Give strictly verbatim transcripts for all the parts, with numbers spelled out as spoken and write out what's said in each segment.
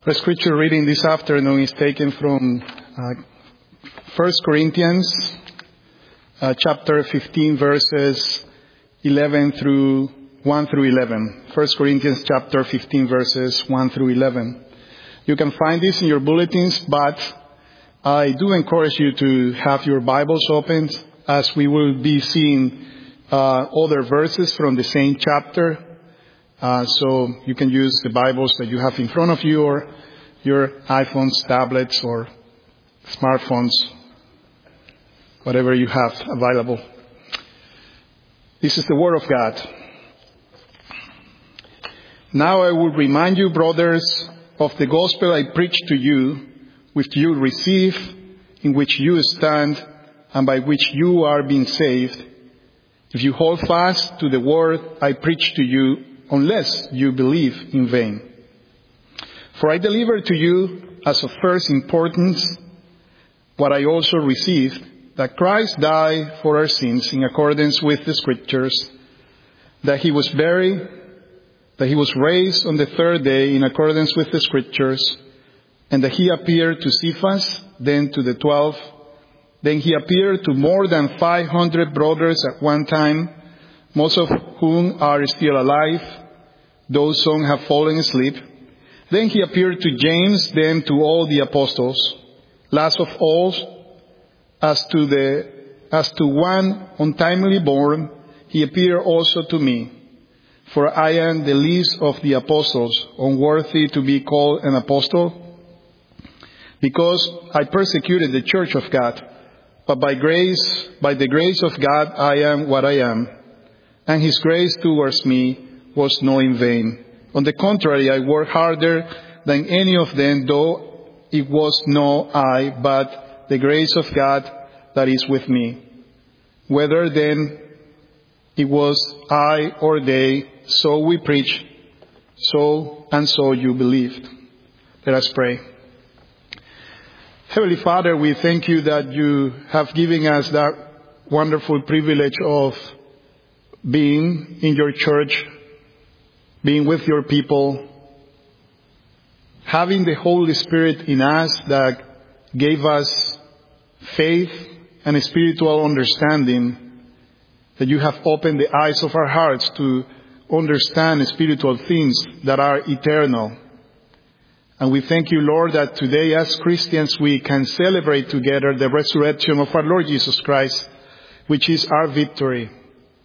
The scripture reading this afternoon is taken from uh, First Corinthians uh, chapter fifteen, verses eleven through one through eleven. First Corinthians chapter fifteen, verses one through eleven. You can find this in your bulletins, but I do encourage you to have your Bibles opened as we will be seeing uh, other verses from the same chapter. Uh, so you can use the Bibles that you have in front of you, or your iPhones, tablets, or smartphones, whatever you have available. This is the Word of God. Now I will remind you, brothers, of the gospel I preached to you, which you receive, in which you stand, and by which you are being saved, if you hold fast to the word I preached to you, unless you believe in vain. For I delivered to you as of first importance what I also received, that Christ died for our sins in accordance with the Scriptures, that he was buried, that he was raised on the third day in accordance with the Scriptures, and that he appeared to Cephas, then to the twelve. Then he appeared to more than five hundred brothers at one time, most of whom are still alive, though some have fallen asleep. Then he appeared to James, then to all the apostles. Last of all, as to the as to one untimely born, he appeared also to me. For I am the least of the apostles, unworthy to be called an apostle, because I persecuted the church of God. But by grace, by the grace of God, I am what I am. And his grace towards me was not in vain. On the contrary, I worked harder than any of them, though it was not I, but the grace of God that is with me. Whether then it was I or they, so we preach, so and so you believed. Let us pray. Heavenly Father, we thank you that you have given us that wonderful privilege of being in your church, being with your people, having the Holy Spirit in us that gave us faith and spiritual understanding, that you have opened the eyes of our hearts to understand spiritual things that are eternal. And we thank you, Lord, that today as Christians we can celebrate together the resurrection of our Lord Jesus Christ, which is our victory.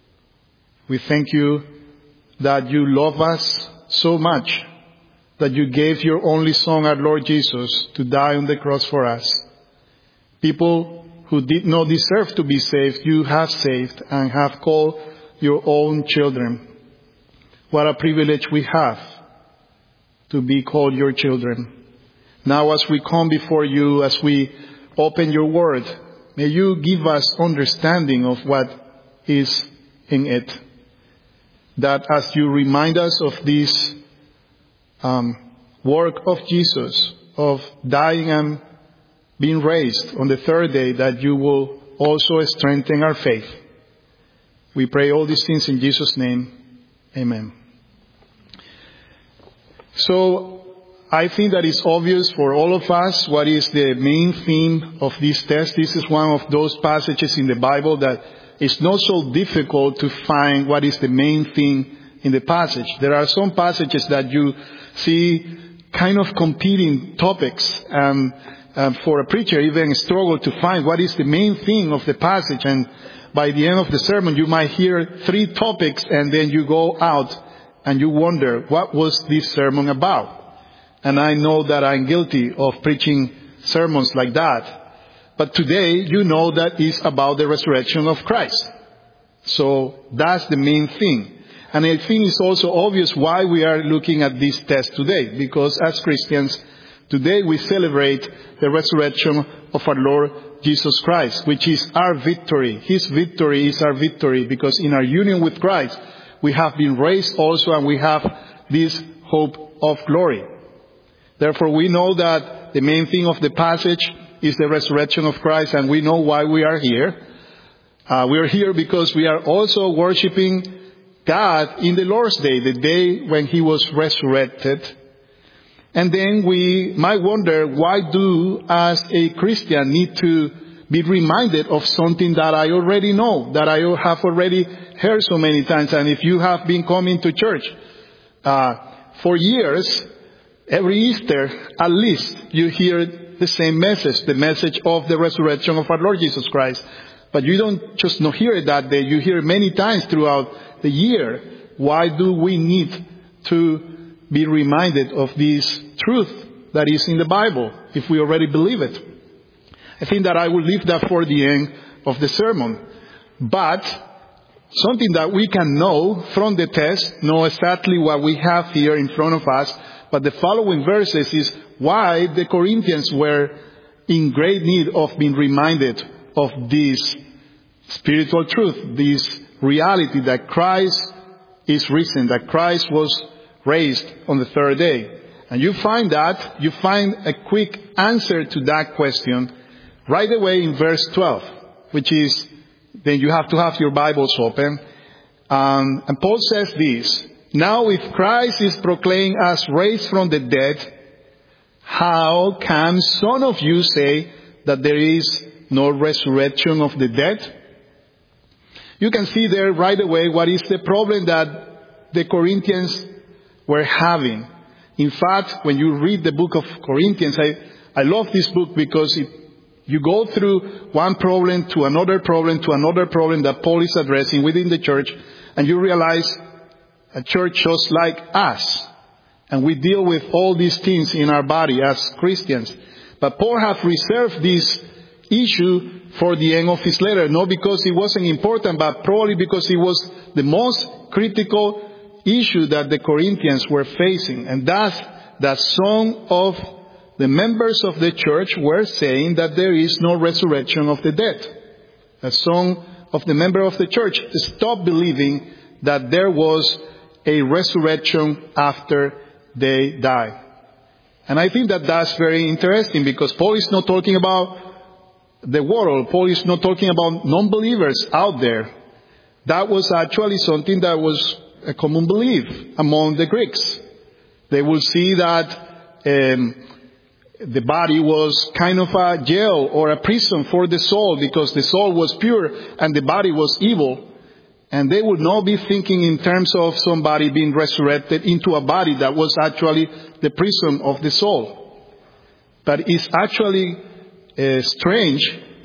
We thank you that you love us so much that you gave your only Son, our Lord Jesus, to die on the cross for us. People who did not deserve to be saved, you have saved and have called your own children. What a privilege we have to be called your children. Now as we come before you, as we open your word, may you give us understanding of what is in it. That as you remind us of this um, work of Jesus, of dying and being raised on the third day, that you will also strengthen our faith. We pray all these things in Jesus' name. Amen. So I think that it's obvious for all of us what is the main theme of this test. This is one of those passages in the Bible that it's not so difficult to find what is the main thing in the passage. There are some passages that you see kind of competing topics, and um, for a preacher even struggle to find what is the main thing of the passage. And by the end of the sermon, you might hear three topics, and then you go out and you wonder, what was this sermon about? And I know that I'm guilty of preaching sermons like that. But today, you know that it's about the resurrection of Christ. So that's the main thing. And I think it's also obvious why we are looking at this test today. Because as Christians, today we celebrate the resurrection of our Lord Jesus Christ, which is our victory. His victory is our victory, because in our union with Christ, we have been raised also, and we have this hope of glory. Therefore, we know that the main thing of the passage is the resurrection of Christ, and we know why we are here. Uh, we are here because we are also worshiping God in the Lord's Day, the day when he was resurrected. And then we might wonder, why do, as a Christian, need to be reminded of something that I already know, that I have already heard so many times? And if you have been coming to church uh, for years, every Easter, at least, you hear the same message, the message of the resurrection of our Lord Jesus Christ. But you don't just not hear it that day, you hear it many times throughout the year. Why do we need to be reminded of this truth that is in the Bible, if we already believe it? I think that I will leave that for the end of the sermon. But something that we can know from the text, know exactly what we have here in front of us, but the following verses is why the Corinthians were in great need of being reminded of this spiritual truth, this reality that Christ is risen, that Christ was raised on the third day. And you find that, you find a quick answer to that question right away in verse twelve, which is, then you have to have your Bibles open. Um, and Paul says this: now if Christ is proclaimed as raised from the dead, how can some of you say that there is no resurrection of the dead? You can see there right away what is the problem that the Corinthians were having. In fact, when you read the book of Corinthians, I, I love this book because it, you go through one problem to another problem to another problem that Paul is addressing within the church, and you realize a church just like us. And we deal with all these things in our body as Christians. But Paul has reserved this issue for the end of his letter, not because it wasn't important, but probably because it was the most critical issue that the Corinthians were facing. And that's that some of the members of the church were saying that there is no resurrection of the dead. That some of the members of the church stopped believing that there was a resurrection after they die. And I think that that's very interesting, because Paul is not talking about the world. Paul is not talking about non-believers out there. That was actually something that was a common belief among the Greeks. They will see that um, the body was kind of a jail or a prison for the soul, because the soul was pure and the body was evil. And they would not be thinking in terms of somebody being resurrected into a body that was actually the prison of the soul. But it's actually uh, strange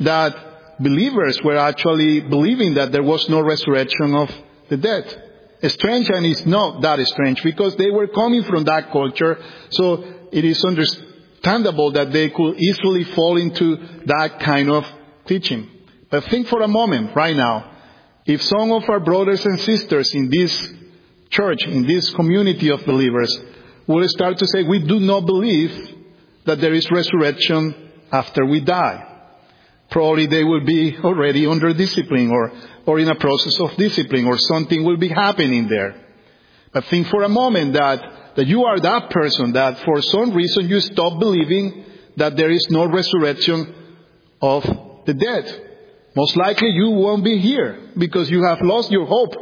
that believers were actually believing that there was no resurrection of the dead. It's strange, and it's not that strange, because they were coming from that culture, so it is understandable that they could easily fall into that kind of teaching. But think for a moment right now, if some of our brothers and sisters in this church, in this community of believers, will start to say, we do not believe that there is resurrection after we die. Probably they will be already under discipline, or, or in a process of discipline, or something will be happening there. But think for a moment that, that you are that person that for some reason you stop believing that there is no resurrection of the dead. Most likely you won't be here because you have lost your hope.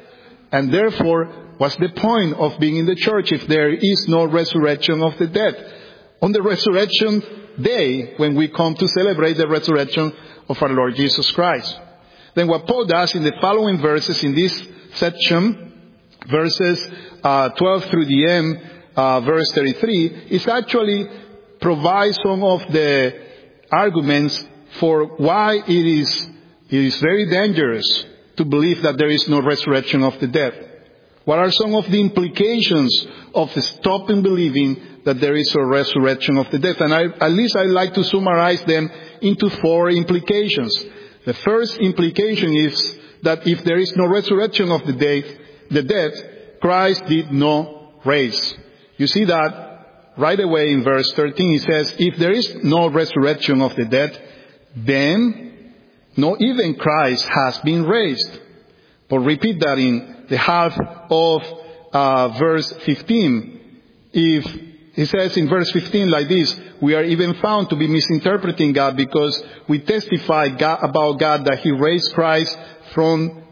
And therefore, what's the point of being in the church if there is no resurrection of the dead? On the resurrection day, when we come to celebrate the resurrection of our Lord Jesus Christ. Then what Paul does in the following verses in this section, verses uh, twelve through the end, uh, verse thirty-three, is actually provide some of the arguments for why it is, it is very dangerous to believe that there is no resurrection of the dead. What are some of the implications of stopping believing that there is a resurrection of the dead? And I, at least I like to summarize them into four implications. The first implication is that if there is no resurrection of the dead, the dead, Christ did not raise. You see that right away in verse thirteen. He says, if there is no resurrection of the dead, then not even Christ has been raised. But repeat that in the half of uh, verse fifteen. If he says in verse fifteen like this, we are even found to be misinterpreting God because we testify God, about God that He raised Christ from,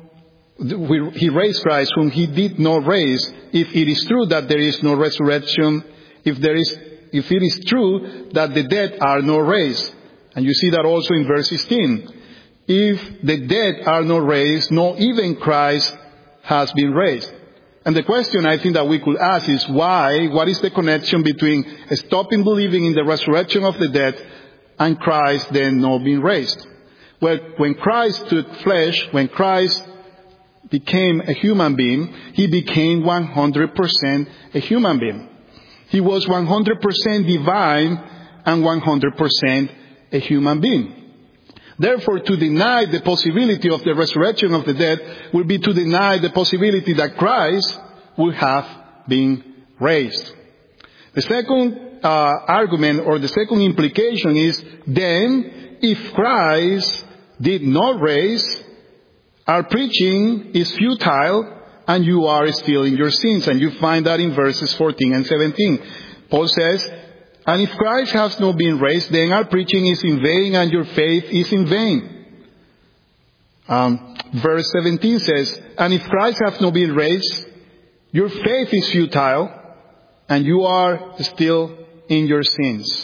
He raised Christ whom He did not raise. If it is true that there is no resurrection, if there is if it is true that the dead are not raised. And you see that also in verse sixteen. If the dead are not raised, not even Christ has been raised. And the question I think that we could ask is why? What is the connection between stopping believing in the resurrection of the dead and Christ then not being raised? Well, when Christ took flesh, when Christ became a human being, he became one hundred percent a human being. He was one hundred percent divine and one hundred percent a human being. Therefore, to deny the possibility of the resurrection of the dead would be to deny the possibility that Christ would have been raised. The second uh, argument or the second implication is, then, if Christ did not raise, our preaching is futile and you are still in your sins. And you find that in verses fourteen and seventeen. Paul says, and if Christ has not been raised, then our preaching is in vain and your faith is in vain. Um, verse seventeen says, and if Christ has not been raised, your faith is futile and you are still in your sins.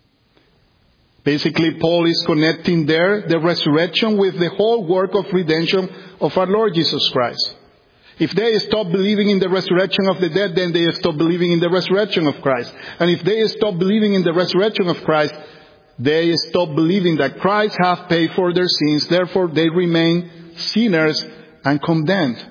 Basically, Paul is connecting there the resurrection with the whole work of redemption of our Lord Jesus Christ. If they stop believing in the resurrection of the dead, then they stop believing in the resurrection of Christ. And if they stop believing in the resurrection of Christ, they stop believing that Christ has paid for their sins. Therefore, they remain sinners and condemned.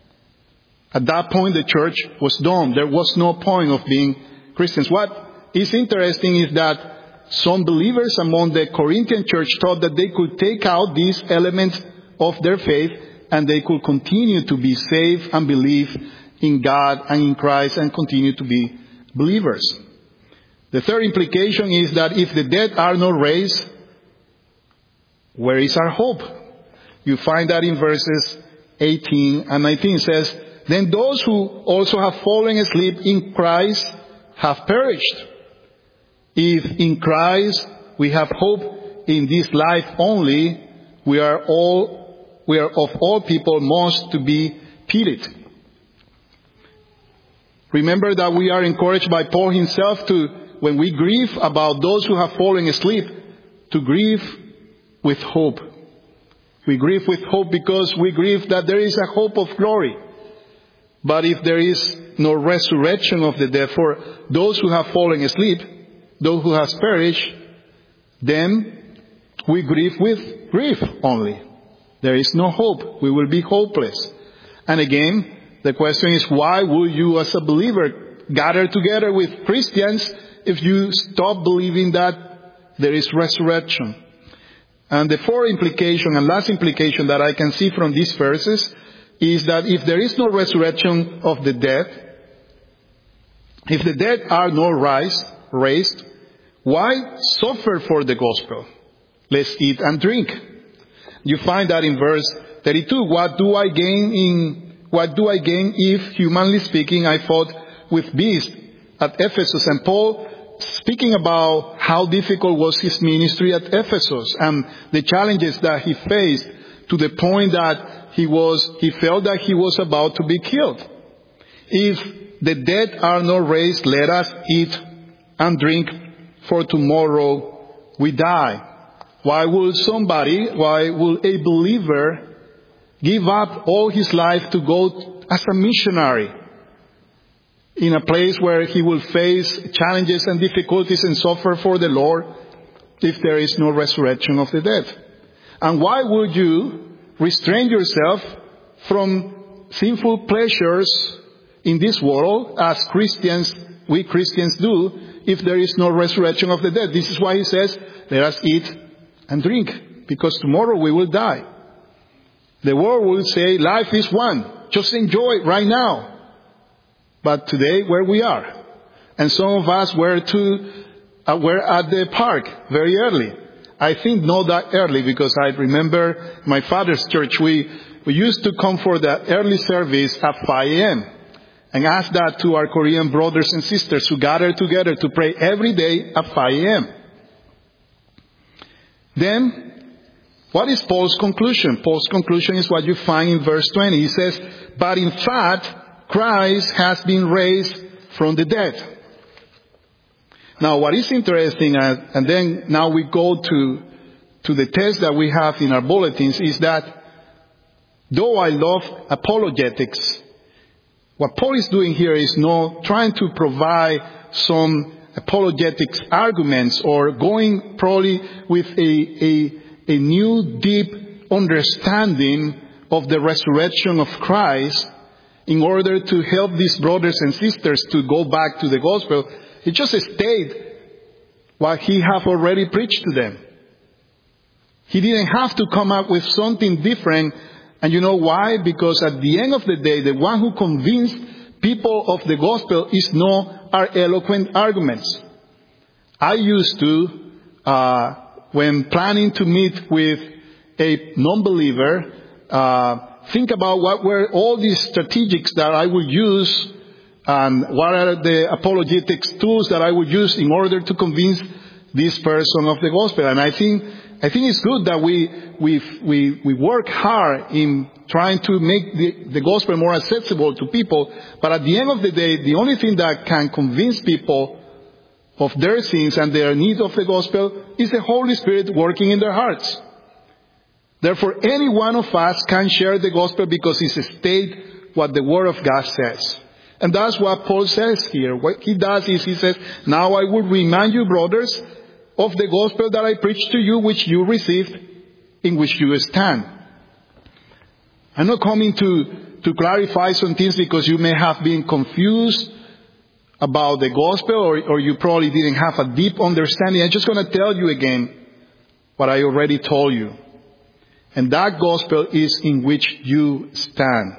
At that point, the church was done. There was no point of being Christians. What is interesting is that some believers among the Corinthian church thought that they could take out these elements of their faith and they could continue to be saved and believe in God and in Christ and continue to be believers. The third implication is that if the dead are not raised, where is our hope? You find that in verses eighteen and nineteen. It says, then those who also have fallen asleep in Christ have perished. If in Christ we have hope in this life only, we are all We are of all people most to be pitied. Remember that we are encouraged by Paul himself to, when we grieve about those who have fallen asleep, to grieve with hope. We grieve with hope because we grieve that there is a hope of glory. But if there is no resurrection of the dead for those who have fallen asleep, those who have perished, then we grieve with grief only. There is no hope. We will be hopeless. And again, the question is, why will you as a believer gather together with Christians if you stop believing that there is resurrection? And the fourth implication and last implication that I can see from these verses is that if there is no resurrection of the dead, if the dead are not rise, raised, why suffer for the gospel? Let's eat and drink. You find that in verse thirty-two. What do I gain in, what do I gain if, humanly speaking, I fought with beasts at Ephesus? And Paul, speaking about how difficult was his ministry at Ephesus and the challenges that he faced to the point that he was, he felt that he was about to be killed. If the dead are not raised, let us eat and drink, for tomorrow we die. Why will somebody, why will a believer give up all his life to go as a missionary in a place where he will face challenges and difficulties and suffer for the Lord if there is no resurrection of the dead? And why would you restrain yourself from sinful pleasures in this world as Christians, we Christians do, if there is no resurrection of the dead? This is why he says, let us eat and drink, because tomorrow we will die. The world will say, life is one. Just enjoy it right now. But today, where we are. And some of us were to, uh, were at the park very early. I think not that early, because I remember my father's church, we, we used to come for the early service at five a.m. and ask that to our Korean brothers and sisters who gather together to pray every day at five a.m. Then, what is Paul's conclusion? Paul's conclusion is what you find in verse twenty. He says, but in fact, Christ has been raised from the dead. Now, what is interesting, uh, and then now we go to, to the text that we have in our bulletins, is that though I love apologetics, what Paul is doing here is not trying to provide some apologetics arguments or going probably with a, a, a new deep understanding of the resurrection of Christ in order to help these brothers and sisters to go back to the gospel. He just stated what he have already preached to them. He didn't have to come up with something different. And you know why? Because at the end of the day, the one who convinced people of the gospel is not our eloquent arguments. I used to, uh, when planning to meet with a non-believer, uh, think about what were all these strategies that I would use and what are the apologetics tools that I would use in order to convince this person of the gospel. And I think, I think it's good that we, we, we, we work hard in trying to make the, the gospel more accessible to people. But at the end of the day, the only thing that can convince people of their sins and their need of the gospel is the Holy Spirit working in their hearts. Therefore, any one of us can share the gospel because he states what the Word of God says. And that's what Paul says here. What he does is he says, now I would remind you, brothers, of the gospel that I preached to you, which you received, in which you stand. I'm not coming to, to clarify some things because you may have been confused about the gospel or, or you probably didn't have a deep understanding. I'm just going to tell you again what I already told you. And that gospel is in which you stand.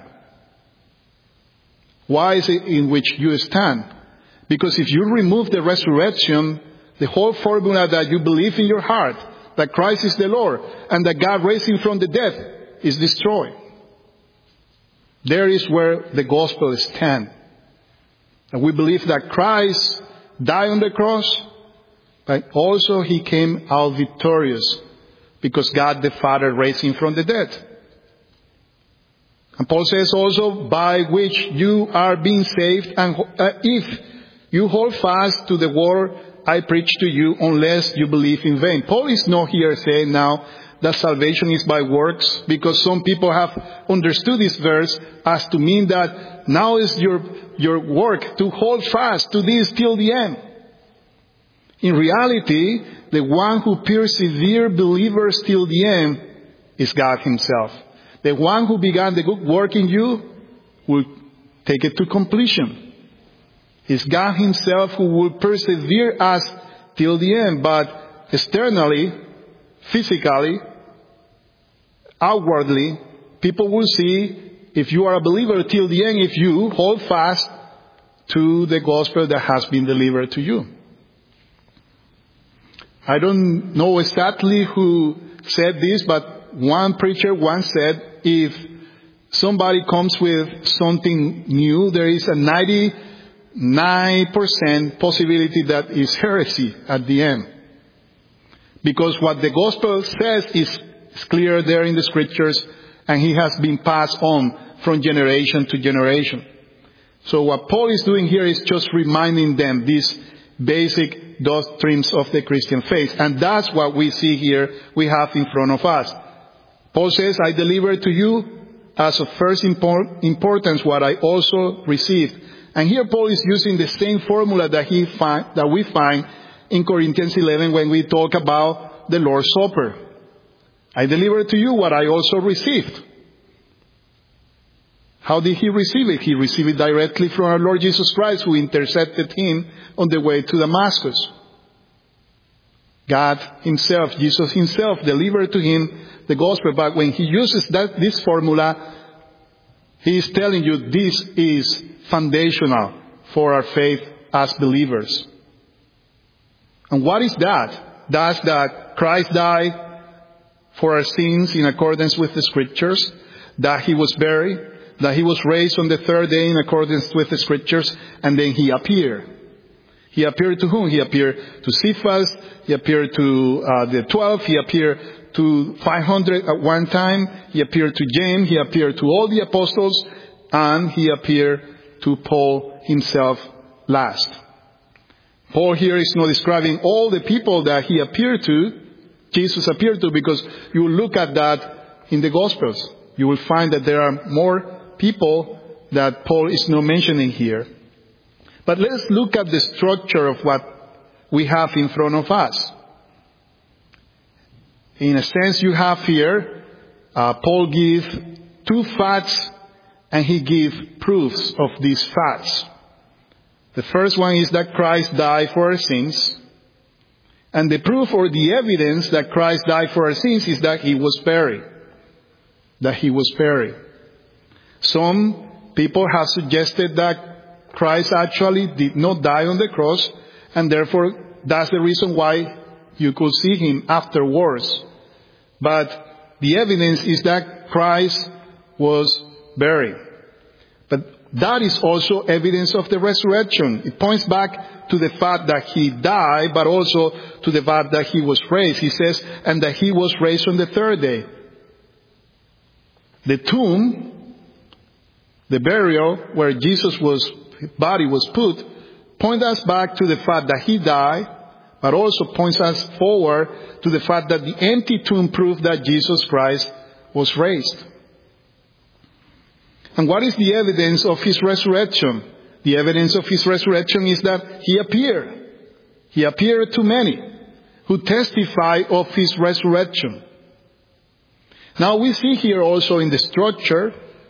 Why is it in which you stand? Because if you remove the resurrection, the whole formula that you believe in your heart, that Christ is the Lord, and that God raised him from the dead, is destroyed. There is where the gospel stands. And we believe that Christ died on the cross, but also he came out victorious because God the Father raised him from the dead. And Paul says also, by which you are being saved, and uh, if you hold fast to the word I preach to you, unless you believe in vain. Paul is not here saying now that salvation is by works, because some people have understood this verse as to mean that now is your, your work to hold fast to this till the end. In reality, the one who perseveres believers till the end is God himself. The one who began the good work in you will take it to completion. It's God himself who will persevere us till the end. But externally, physically, outwardly, people will see if you are a believer till the end, if you hold fast to the gospel that has been delivered to you. I don't know exactly who said this, but one preacher once said, if somebody comes with something new, there is a ninety-nine percent possibility that is heresy at the end. Because what the gospel says is clear there in the scriptures, and he has been passed on from generation to generation. So what Paul is doing here is just reminding them these basic doctrines of the Christian faith. And that's what we see here we have in front of us. Paul says, I delivered to you as of first importance what I also received. And here Paul is using the same formula that he find, that we find in Corinthians eleven when we talk about the Lord's Supper. I delivered to you what I also received. How did he receive it? He received it directly from our Lord Jesus Christ, who intercepted him on the way to Damascus. God himself, Jesus himself, delivered to him the gospel. But when he uses that this formula, he is telling you this is foundational for our faith as believers. And what is that? That's that Christ died for our sins in accordance with the scriptures, that he was buried, that he was raised on the third day in accordance with the scriptures, and then he appeared. He appeared to whom? He appeared to Cephas, he appeared to uh, the twelve, he appeared to five hundred at one time, he appeared to James, he appeared to all the apostles, and he appeared to Paul himself last. Paul here is not describing all the people that he appeared to, Jesus appeared to, because you look at that in the Gospels. You will find that there are more people that Paul is not mentioning here. But let's look at the structure of what we have in front of us. In a sense, you have here, uh, Paul gives two facts and he gives proofs of these facts. The first one is that Christ died for our sins. And the proof or the evidence that Christ died for our sins is that he was buried. That he was buried. Some people have suggested that Christ actually did not die on the cross, and therefore that's the reason why you could see him afterwards. But the evidence is that Christ was buried. But that is also evidence of the resurrection. It points back to the fact that he died, but also to the fact that he was raised. He says, and that he was raised on the third day. The tomb, the burial where Jesus was, his body was put, points us back to the fact that he died, but also points us forward to the fact that the empty tomb proved that Jesus Christ was raised. And what is the evidence of his resurrection? The evidence of his resurrection is that he appeared. He appeared to many who testify of his resurrection. Now we see here also in the structure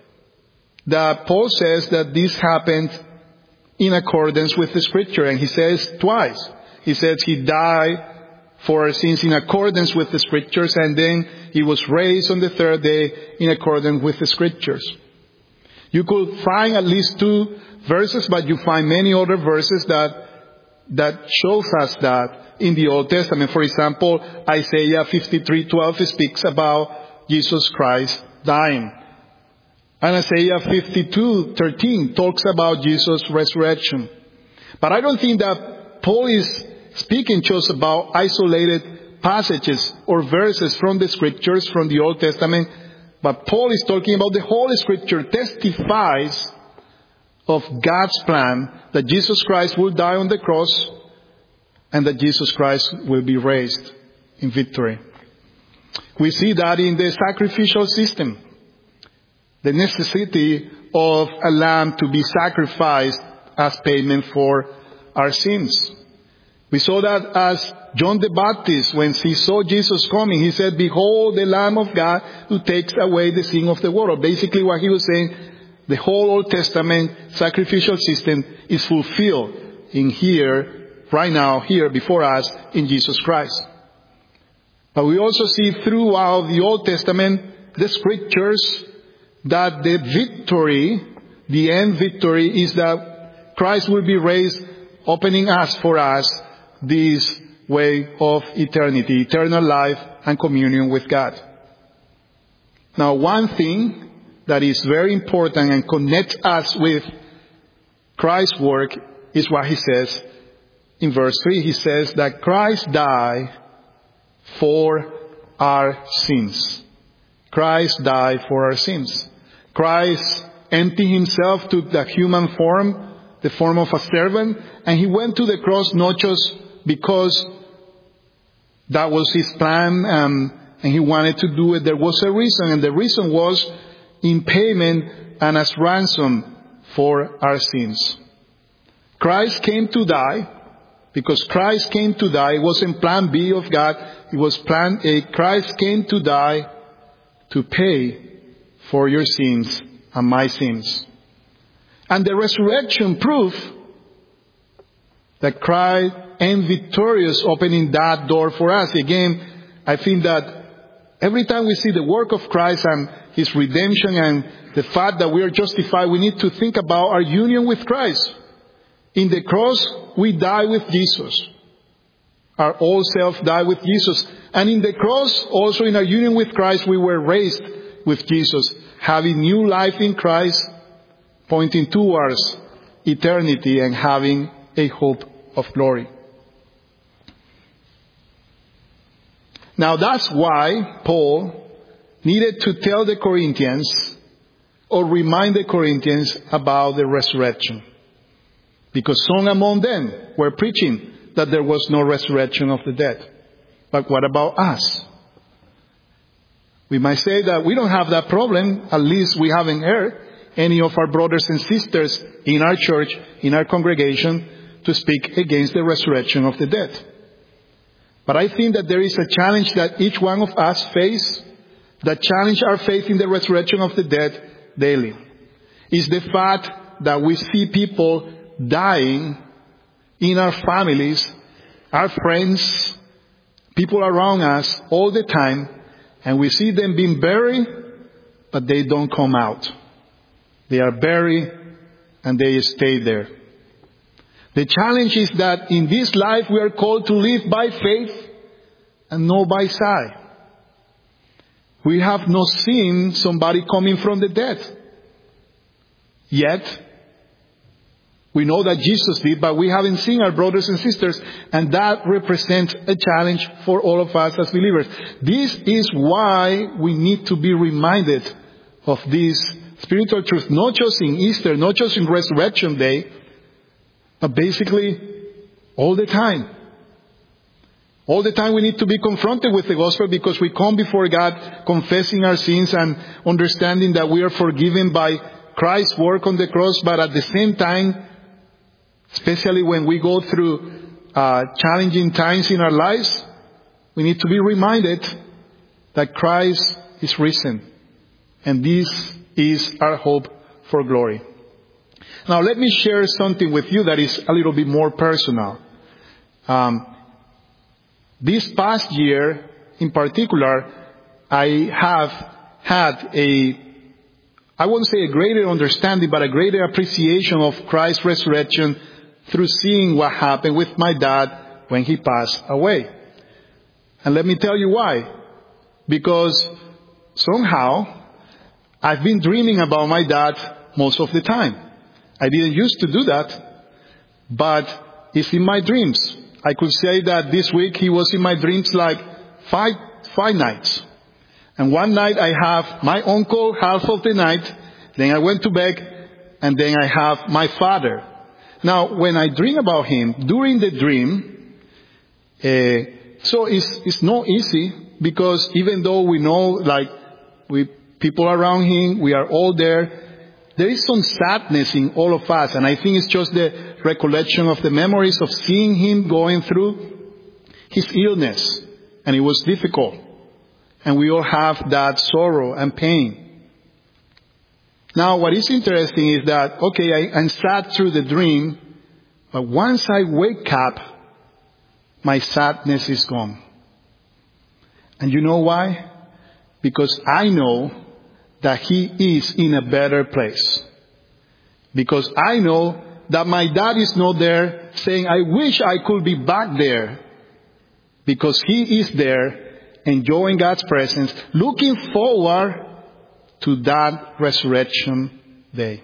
that Paul says that this happened in accordance with the Scripture. And he says twice. He says he died for our sins in accordance with the Scriptures, and then he was raised on the third day in accordance with the Scriptures. You could find at least two verses, but you find many other verses that that shows us that in the Old Testament. For example, Isaiah fifty-three twelve speaks about Jesus Christ dying. And Isaiah fifty-two thirteen talks about Jesus' resurrection. But I don't think that Paul is speaking just about isolated passages or verses from the Scriptures, from the Old Testament. But Paul is talking about the whole Scripture testifies of God's plan that Jesus Christ will die on the cross and that Jesus Christ will be raised in victory. We see that in the sacrificial system. The necessity of a lamb to be sacrificed as payment for our sins. We saw that as John the Baptist, when he saw Jesus coming, he said, "Behold the Lamb of God who takes away the sin of the world." Basically what he was saying, the whole Old Testament sacrificial system is fulfilled in here, right now, here before us, in Jesus Christ. But we also see throughout the Old Testament, the Scriptures, that the victory, the end victory, is that Christ will be raised, opening us for us this way of eternity, eternal life and communion with God. Now, one thing that is very important and connects us with Christ's work is what he says in verse three. He says that Christ died for our sins. Christ died for our sins. Christ emptied himself to the human form, the form of a servant, and he went to the cross not just because that was his plan um, and he wanted to do it. There was a reason, and the reason was in payment and as ransom for our sins. Christ came to die because Christ came to die. It wasn't plan B of God. It was plan A. Christ came to die to pay for your sins and my sins. And the resurrection proof that Christ and victorious, opening that door for us. Again, I think that every time we see the work of Christ and his redemption and the fact that we are justified, we need to think about our union with Christ. In the cross, we die with Jesus. Our old self died with Jesus. And in the cross, also in our union with Christ, we were raised with Jesus, having new life in Christ, pointing towards eternity and having a hope of glory. Now that's why Paul needed to tell the Corinthians or remind the Corinthians about the resurrection. because some among them were preaching that there was no resurrection of the dead. But what about us? We might say that we don't have that problem. At least we haven't heard any of our brothers and sisters in our church, in our congregation, to speak against the resurrection of the dead. But I think that there is a challenge that each one of us face that challenge our faith in the resurrection of the dead daily. Is the fact that we see people dying in our families, our friends, people around us all the time, and we see them being buried, but they don't come out. They are buried and they stay there. The challenge is that in this life we are called to live by faith and not by sight. We have not seen somebody coming from the dead. Yet, we know that Jesus did, but we haven't seen our brothers and sisters, and that represents a challenge for all of us as believers. This is why we need to be reminded of this spiritual truth, not just in Easter, not just in Resurrection Day, but basically all the time. All the time we need to be confronted with the gospel because we come before God confessing our sins and understanding that we are forgiven by Christ's work on the cross, but at the same time, especially when we go through uh, challenging times in our lives, we need to be reminded that Christ is risen. And this is our hope for glory. Now let me share something with you that is a little bit more personal. Um, this past year in particular, I have had a, I won't say a greater understanding, but a greater appreciation of Christ's resurrection through seeing what happened with my dad when he passed away. And let me tell you why. Because somehow I've been dreaming about my dad most of the time. I didn't used to do that, but it's in my dreams. I could say that this week he was in my dreams like five, five nights. And one night I have my uncle half of the night, then I went to bed, and then I have my father. Now, when I dream about him, during the dream, uh, so it's, it's not easy, because even though we know, like, we, people around him, we are all there, there is some sadness in all of us, and I think it's just the recollection of the memories of seeing him going through his illness, and it was difficult. And we all have that sorrow and pain. Now, what is interesting is that, okay, I, I'm sad through the dream, but once I wake up, my sadness is gone. And you know why? Because I know that he is in a better place. Because I know that my dad is not there saying, I wish I could be back there. Because he is there enjoying God's presence, looking forward to that resurrection day.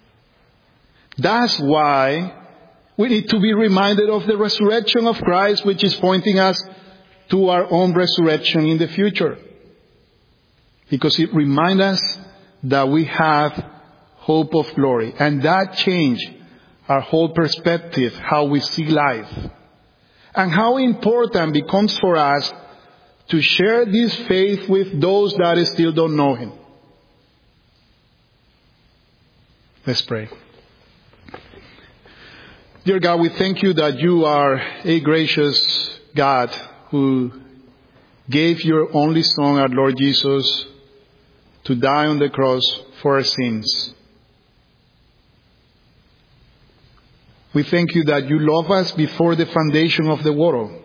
That's why we need to be reminded of the resurrection of Christ, which is pointing us to our own resurrection in the future. Because it reminds us that we have hope of glory. And that changes our whole perspective, how we see life. And how important it becomes for us to share this faith with those that still don't know him. Let's pray. Dear God, we thank you that you are a gracious God who gave your only Son, our Lord Jesus, to die on the cross for our sins. We thank you that you love us before the foundation of the world.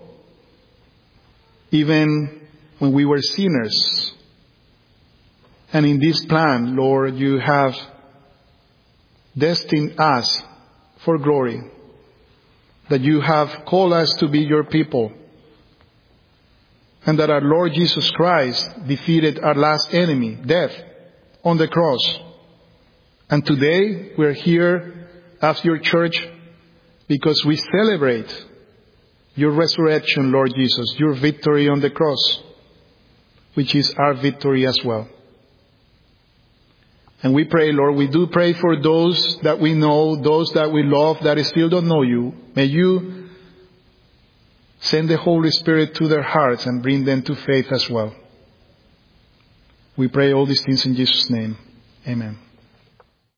Even when we were sinners. And in this plan, Lord, you have destined us for glory. That you have called us to be your people. And that our Lord Jesus Christ defeated our last enemy, death, on the cross. And today we're here as your church because we celebrate your resurrection, Lord Jesus, your victory on the cross, which is our victory as well. And we pray, Lord, we do pray for those that we know, those that we love, that still don't know you. May you send the Holy Spirit to their hearts and bring them to faith as well. We pray all these things in Jesus' name. Amen.